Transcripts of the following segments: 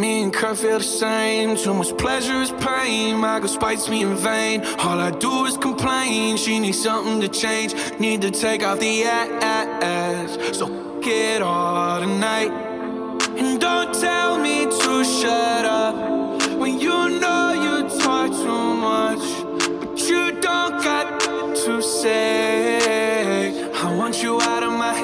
Me and Kurt feel the same. Too much pleasure is pain. My girl spites me in vain. All I do is complain. She needs something to change. Need to take off the ass. So get all tonight. And don't tell me to shut up when you know you talk too much, but you don't got to say. I want you out of my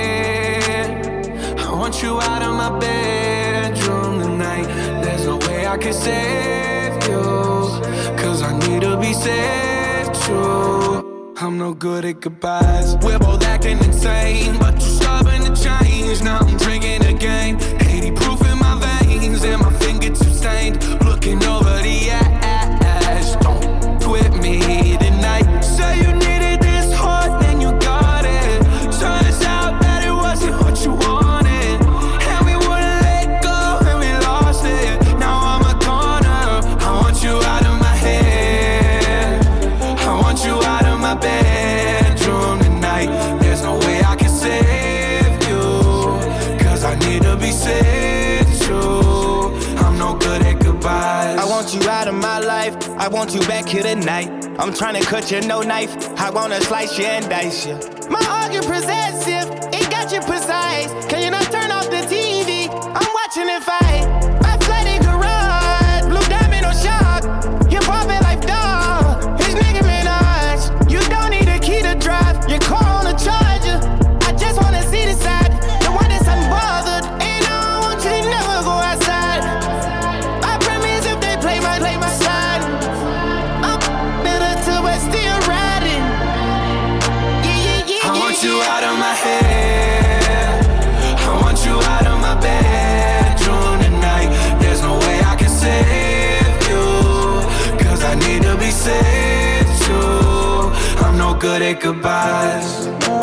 head. I want you out of my bedroom tonight. There's no way I can save you, 'cause I need to be saved too. I'm no good at goodbyes. We're both acting insane, but you're stubborn to change. Now I'm drinking again. 80 proof in my veins and my fingertips stained. Looking over the ash. Don't quit me tonight. Say you needed this hard, then you got it. Turns out that it wasn't what you wanted, and we wouldn't let go and we lost it. Now I'm a goner. I want you out of my head. I want you out of my bedroom tonight. There's no way I can save you, 'cause I need to be saved too. I'm no good at goodbyes. I want you out of my life. I want you back here tonight. I'm trying to cut you, no knife. I wanna slice you and dice you. My argument possessive, it got you precise. Can you not turn off the TV? I'm watching it fight. My flooded garage, blue diamond on shock. You pop it like dog. His nigga Minaj. You don't need a key to drive. Your car on the charger. I just wanna see the side, the one that's unbothered. And I don't want you to never go outside. I promise if they play my side, I'm better to but still riding. Yeah. I want you out of my head. I want you out of my bedroom tonight. There's no way I can save you, 'cause I need to be saved too. I'm no good at goodbyes.